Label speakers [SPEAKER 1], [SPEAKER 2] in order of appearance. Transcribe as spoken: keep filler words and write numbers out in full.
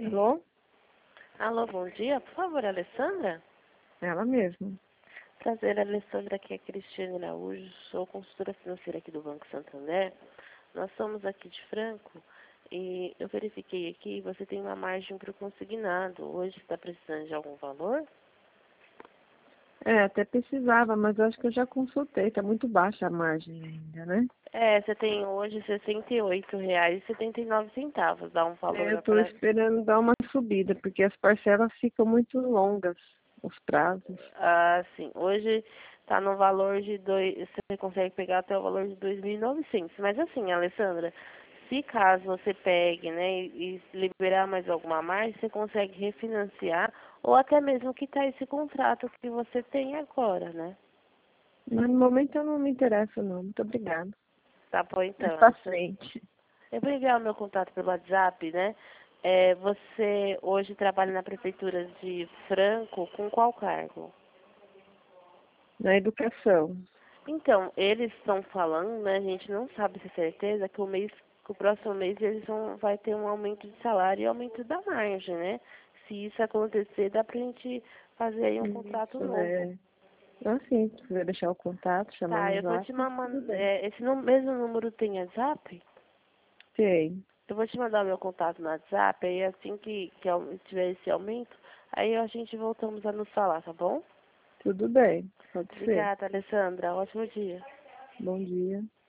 [SPEAKER 1] Alô?
[SPEAKER 2] Alô, bom dia. Por favor, Alessandra?
[SPEAKER 1] Ela mesma.
[SPEAKER 2] Prazer, Alessandra. Aqui é Cristiane Araújo. Sou consultora financeira aqui do Banco Santander. Nós somos aqui de Franco e eu verifiquei aqui, você tem uma margem para o consignado. Hoje está precisando de algum valor?
[SPEAKER 1] É, até precisava, mas eu acho que eu já consultei. Tá muito baixa a margem ainda, né?
[SPEAKER 2] É, você tem hoje sessenta e oito reais e setenta e nove centavos. Dá um
[SPEAKER 1] É, eu
[SPEAKER 2] valor
[SPEAKER 1] tô
[SPEAKER 2] para...
[SPEAKER 1] esperando dar uma subida, porque as parcelas ficam muito longas, os prazos.
[SPEAKER 2] Ah, sim. Hoje está no valor de dois... Você consegue pegar até o valor de dois mil e novecentos. Mas assim, Alessandra, se caso você pegue, né, e, e liberar mais alguma margem, você consegue refinanciar ou até mesmo quitar esse contrato que você tem agora, né?
[SPEAKER 1] Mas no momento eu não me interesso, não. Muito obrigada.
[SPEAKER 2] Tá bom,
[SPEAKER 1] Mais
[SPEAKER 2] então,
[SPEAKER 1] pra
[SPEAKER 2] Alessandra.
[SPEAKER 1] frente.
[SPEAKER 2] Eu vou enviar o meu contato pelo WhatsApp, né? É, você hoje trabalha na prefeitura de Franco com qual cargo?
[SPEAKER 1] Na educação.
[SPEAKER 2] Então, eles estão falando, né? A gente não sabe se é certeza que o mês, que o próximo mês eles vão, vai ter um aumento de salário e aumento da margem, né? Se isso acontecer, dá pra gente fazer aí um contrato
[SPEAKER 1] Isso,
[SPEAKER 2] novo.
[SPEAKER 1] é. Assim, se quiser deixar o contato, chamar
[SPEAKER 2] Tá,
[SPEAKER 1] no
[SPEAKER 2] eu vou te
[SPEAKER 1] zap,
[SPEAKER 2] mandar.
[SPEAKER 1] tudo bem.
[SPEAKER 2] É, esse nu- mesmo número tem WhatsApp?
[SPEAKER 1] Sei.
[SPEAKER 2] Eu vou te mandar o meu contato no WhatsApp, aí assim que, que au- tiver esse aumento, aí a gente voltamos a nos falar, tá bom?
[SPEAKER 1] Tudo bem. Pode ser.
[SPEAKER 2] Obrigada, Alessandra. Ótimo dia.
[SPEAKER 1] Bom dia.